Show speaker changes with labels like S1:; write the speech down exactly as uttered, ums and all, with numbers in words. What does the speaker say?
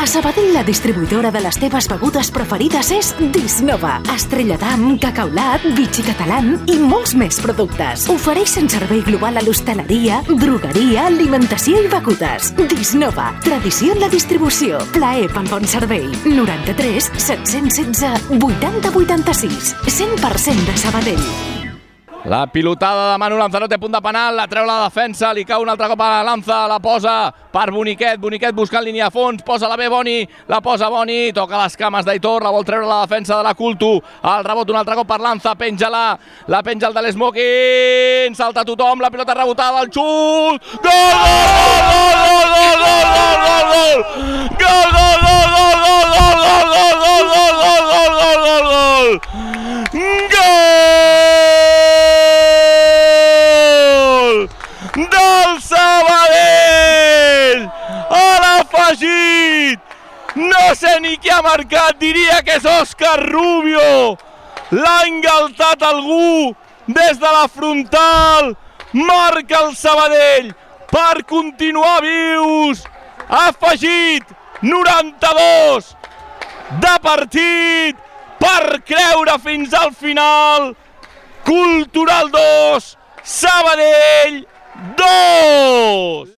S1: Sabadell, la distribuïdora de les teves begudes preferides és Disnova. Estrella d'Am, Cacaulat, Vichy Catalán i molts més productes. Ofereixen servei global a l'hostaleria, drogueria, alimentació i begudes. Disnova, tradició en la distribució. Plaer pel bon servei. noranta-tres set-cents setze vuitanta vuitanta-sis. cent per cent de Sabadell.
S2: La pilotada de Manu Lanzarote, punt de penal, la treu la defensa, li cau un altre cop a la Lanza, la posa per Boniquet, Boniquet buscant línia a fons, posa la bé Boni, la posa Boni, toca les cames d'Aitor, la vol treure la defensa de la Cultu, el rebot un altre cop per Lanza, penja-la, la penja el de l'Smoking, salta tothom, la pilota rebotada, el xut, gol, gol, gol, gol, gol, gol, gol, gol, gol, gol, del Sabadell a l'afegit, no sé ni qui ha marcat, diria que és Òscar Rubio, l'ha engaltat algú des de la frontal, marca el Sabadell per continuar vius, afegit noranta-dos de partit per creure fins al final. Cultural dos, Sabadell dos.